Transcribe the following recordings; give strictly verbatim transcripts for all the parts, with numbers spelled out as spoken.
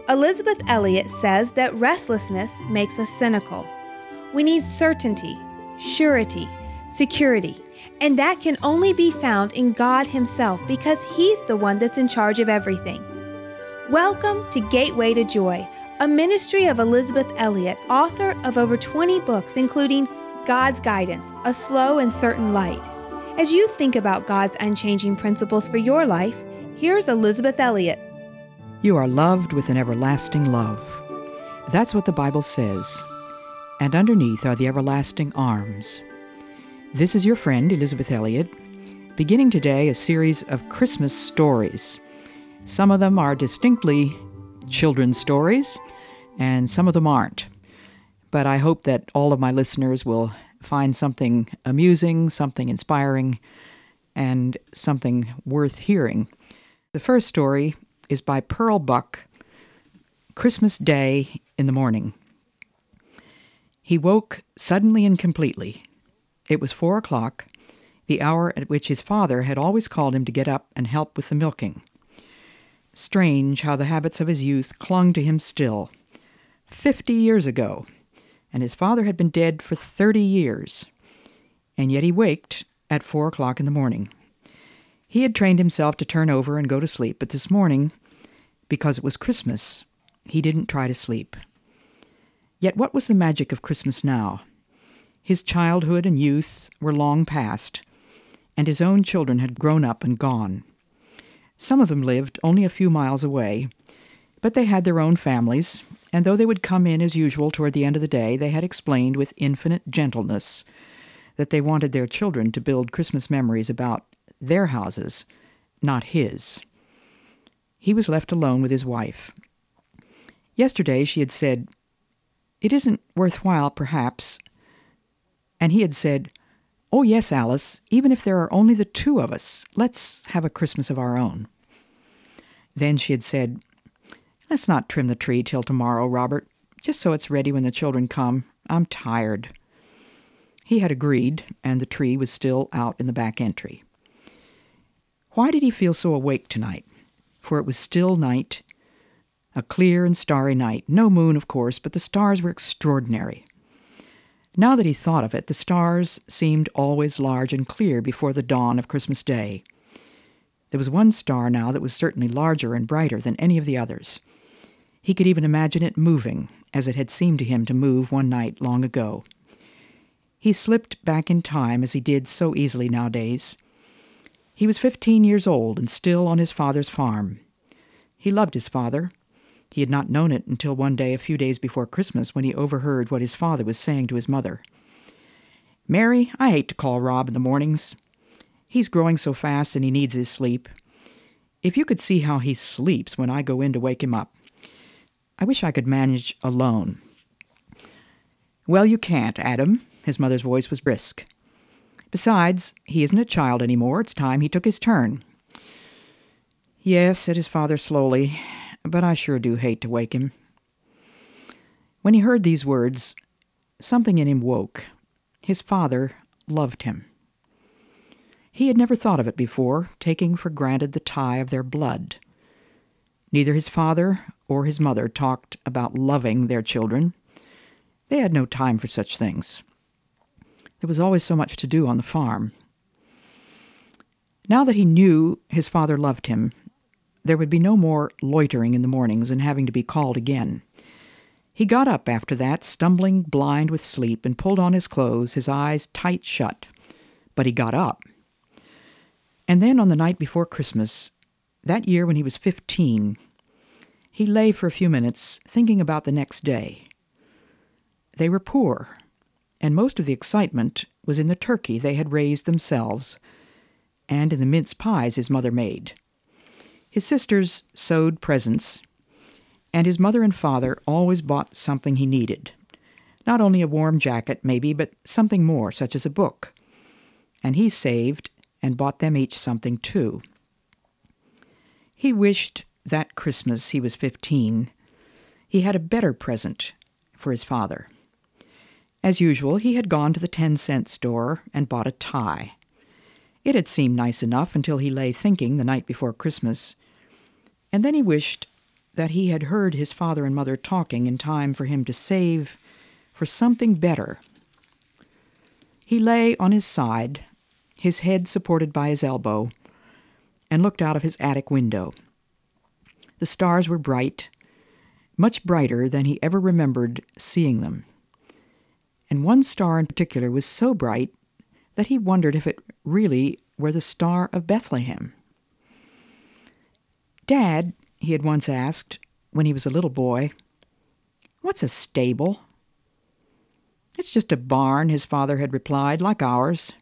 Elizabeth Elliot says that restlessness makes us cynical. We need certainty, surety, security, and that can only be found in God Himself because He's the one that's in charge of everything. Welcome to Gateway to Joy, a ministry of Elizabeth Elliot, author of over twenty books, including God's Guidance, A Slow and Certain Light. As you think about God's unchanging principles for your life, here's Elizabeth Elliot. You are loved with an everlasting love. That's what the Bible says. And underneath are the everlasting arms. This is your friend, Elizabeth Elliot, beginning today a series of Christmas stories. Some of them are distinctly children's stories, and some of them aren't. But I hope that all of my listeners will find something amusing, something inspiring, and something worth hearing. The first story is by Pearl Buck, Christmas Day in the morning. He woke suddenly and completely. It was four o'clock, the hour at which his father had always called him to get up and help with the milking. Strange how the habits of his youth clung to him still. Fifty years ago, and his father had been dead for thirty years, and yet he waked at four o'clock in the morning. He had trained himself to turn over and go to sleep, but this morning, because it was Christmas, he didn't try to sleep. Yet what was the magic of Christmas now? His childhood and youth were long past, and his own children had grown up and gone. Some of them lived only a few miles away, but they had their own families, and though they would come in as usual toward the end of the day, they had explained with infinite gentleness that they wanted their children to build Christmas memories about their houses, not his. He was left alone with his wife. Yesterday she had said, "It isn't worthwhile, perhaps." And he had said, "Oh yes, Alice, even if there are only the two of us, let's have a Christmas of our own." Then she had said, "Let's not trim the tree till tomorrow, Robert, just so it's ready when the children come. I'm tired." He had agreed, and the tree was still out in the back entry. Why did he feel so awake tonight? For it was still night, a clear and starry night. No moon, of course, but the stars were extraordinary. Now that he thought of it, the stars seemed always large and clear before the dawn of Christmas Day. There was one star now that was certainly larger and brighter than any of the others. He could even imagine it moving, as it had seemed to him to move one night long ago. He slipped back in time as he did so easily nowadays. He was fifteen years old and still on his father's farm. He loved his father. He had not known it until one day a few days before Christmas when he overheard what his father was saying to his mother. "Mary, I hate to call Rob in the mornings. He's growing so fast and he needs his sleep. If you could see how he sleeps when I go in to wake him up. I wish I could manage alone." "Well, you can't, Adam." His mother's voice was brisk. "Besides, he isn't a child anymore. It's time he took his turn." "Yes," said his father slowly, "but I sure do hate to wake him." When he heard these words, something in him woke. His father loved him. He had never thought of it before, taking for granted the tie of their blood. Neither his father or his mother talked about loving their children. They had no time for such things. There was always so much to do on the farm. Now that he knew his father loved him, there would be no more loitering in the mornings and having to be called again. He got up after that, stumbling blind with sleep, and pulled on his clothes, his eyes tight shut. But he got up. And then on the night before Christmas, that year when he was fifteen, he lay for a few minutes thinking about the next day. They were poor, and most of the excitement was in the turkey they had raised themselves, and in the mince pies his mother made. His sisters sewed presents, and his mother and father always bought something he needed. Not only a warm jacket, maybe, but something more, such as a book. And he saved and bought them each something, too. He wished that Christmas he was fifteen, he had a better present for his father. As usual, he had gone to the ten-cent store and bought a tie. It had seemed nice enough until he lay thinking the night before Christmas, and then he wished that he had heard his father and mother talking in time for him to save for something better. He lay on his side, his head supported by his elbow, and looked out of his attic window. The stars were bright, much brighter than he ever remembered seeing them. And one star in particular was so bright that he wondered if it really were the Star of Bethlehem. "Dad," he had once asked when he was a little boy, "what's a stable?" "It's just a barn," his father had replied, "like ours."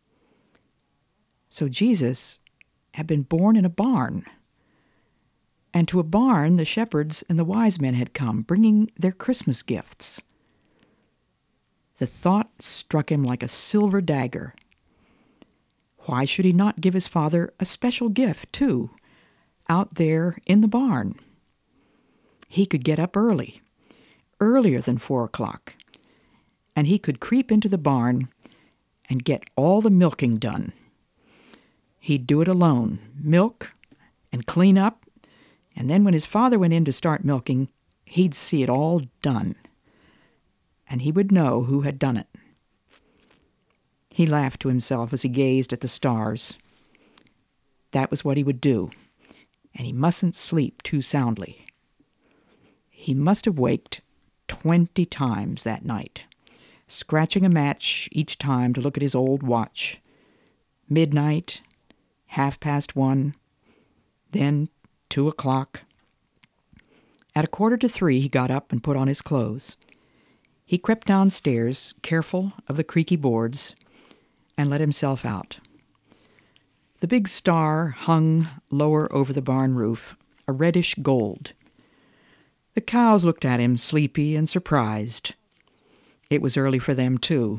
So Jesus had been born in a barn. And to a barn the shepherds and the wise men had come, bringing their Christmas gifts. The thought struck him like a silver dagger. Why should he not give his father a special gift, too, out there in the barn? He could get up early, earlier than four o'clock, and he could creep into the barn and get all the milking done. He'd do it alone, milk and clean up, and then when his father went in to start milking, he'd see it all done, and he would know who had done it. He laughed to himself as he gazed at the stars. That was what he would do, and he mustn't sleep too soundly. He must have waked twenty times that night, scratching a match each time to look at his old watch. Midnight, half past one, then two o'clock. At a quarter to three, he got up and put on his clothes. He crept downstairs, careful of the creaky boards, and let himself out. The big star hung lower over the barn roof, a reddish gold. The cows looked at him, sleepy and surprised. It was early for them, too.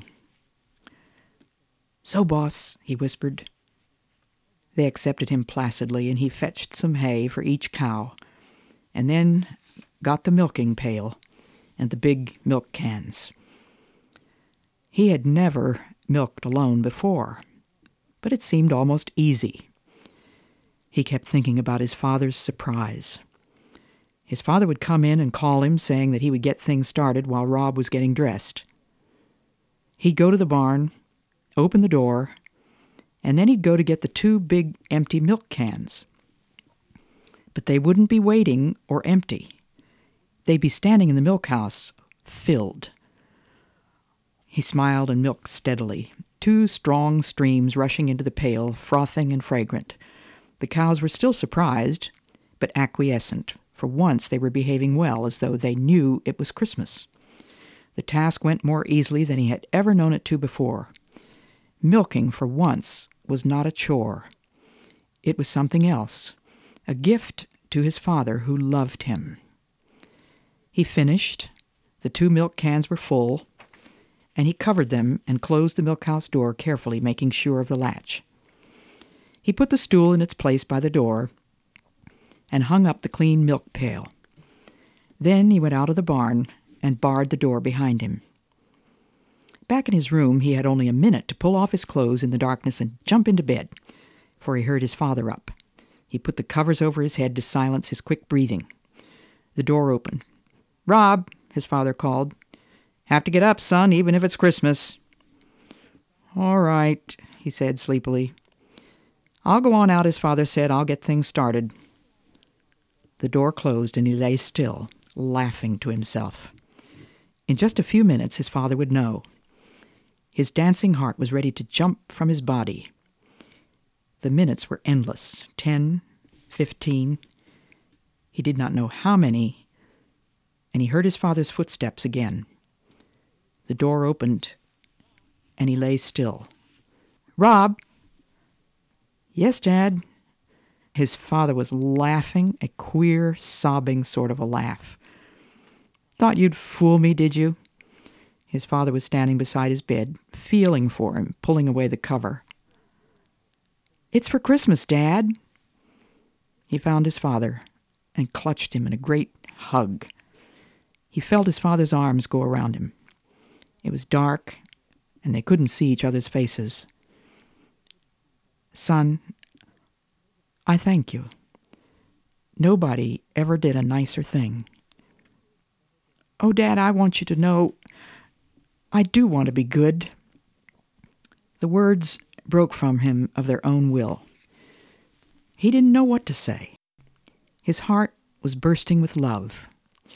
"So, boss," he whispered. They accepted him placidly, and he fetched some hay for each cow, and then got the milking pail and the big milk cans. He had never milked alone before, but it seemed almost easy. He kept thinking about his father's surprise. His father would come in and call him, saying that he would get things started while Rob was getting dressed. He'd go to the barn, open the door, and then he'd go to get the two big empty milk cans. But they wouldn't be waiting or empty. They'd be standing in the milk house, filled. He smiled and milked steadily, two strong streams rushing into the pail, frothing and fragrant. The cows were still surprised, but acquiescent. For once they were behaving well, as though they knew it was Christmas. The task went more easily than he had ever known it to before. Milking, for once, was not a chore. It was something else, a gift to his father who loved him. He finished. The two milk cans were full, and he covered them and closed the milkhouse door carefully, making sure of the latch. He put the stool in its place by the door and hung up the clean milk pail. Then he went out of the barn and barred the door behind him. Back in his room, he had only a minute to pull off his clothes in the darkness and jump into bed, for he heard his father up. He put the covers over his head to silence his quick breathing. The door opened. "Rob," his father called. "Have to get up, son, even if it's Christmas." "All right," he said sleepily. "I'll go on out," his father said. "I'll get things started." The door closed and he lay still, laughing to himself. In just a few minutes his father would know. His dancing heart was ready to jump from his body. The minutes were endless, ten, fifteen. He did not know how many, and he heard his father's footsteps again. The door opened, and he lay still. "Rob!" "Yes, Dad." His father was laughing, a queer, sobbing sort of a laugh. "Thought you'd fool me, did you?" His father was standing beside his bed, feeling for him, pulling away the cover. "It's for Christmas, Dad." He found his father and clutched him in a great hug. He felt his father's arms go around him. It was dark, and they couldn't see each other's faces. "Son, I thank you. nobody ever did a nicer thing. Oh, Dad, I want you to know I do want to be good. The words broke from him of their own will. He didn't know what to say. His heart was bursting with love.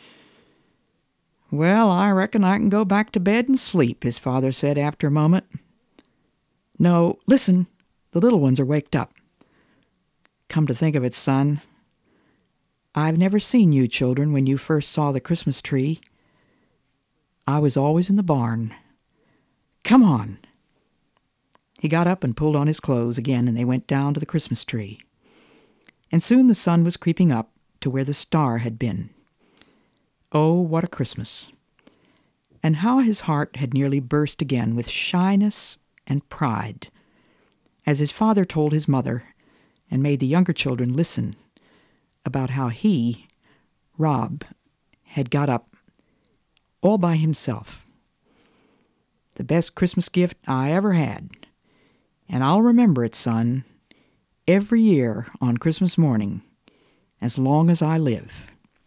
Well, I reckon I can go back to bed and sleep, his father said after a moment. No, listen, the little ones are waked up. Come to think of it, son, I've never seen you children when you first saw the Christmas tree. I was always in the barn. Come on. He got up and pulled on his clothes again, and they went down to the Christmas tree. And soon the sun was creeping up to where the star had been. Oh, what a Christmas! And how his heart had nearly burst again with shyness and pride, as his father told his mother and made the younger children listen about how he, Rob, had got up all by himself. The best Christmas gift I ever had. And I'll remember it, son, every year on Christmas morning, as long as I live.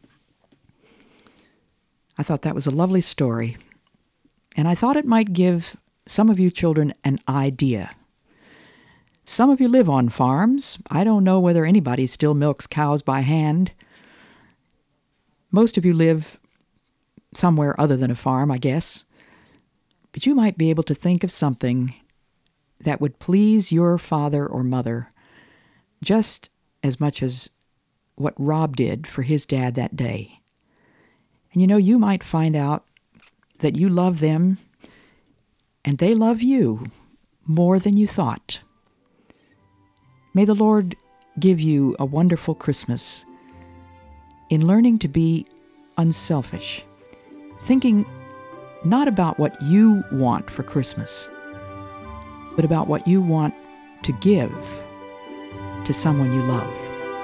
I thought that was a lovely story, and I thought it might give some of you children an idea. Some of you live on farms. I don't know whether anybody still milks cows by hand. Most of you live somewhere other than a farm, I guess. But you might be able to think of something that would please your father or mother just as much as what Rob did for his dad that day. And you know, you might find out that you love them and they love you more than you thought. May the Lord give you a wonderful Christmas in learning to be unselfish, thinking not about what you want for Christmas, but about what you want to give to someone you love.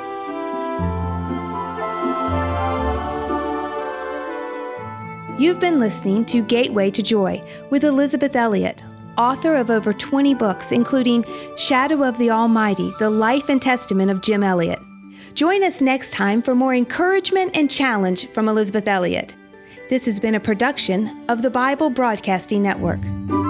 You've been listening to Gateway to Joy with Elizabeth Elliot, author of over twenty books, including Shadow of the Almighty, The Life and Testament of Jim Elliot. Join us next time for more encouragement and challenge from Elizabeth Elliot. This has been a production of the Bible Broadcasting Network.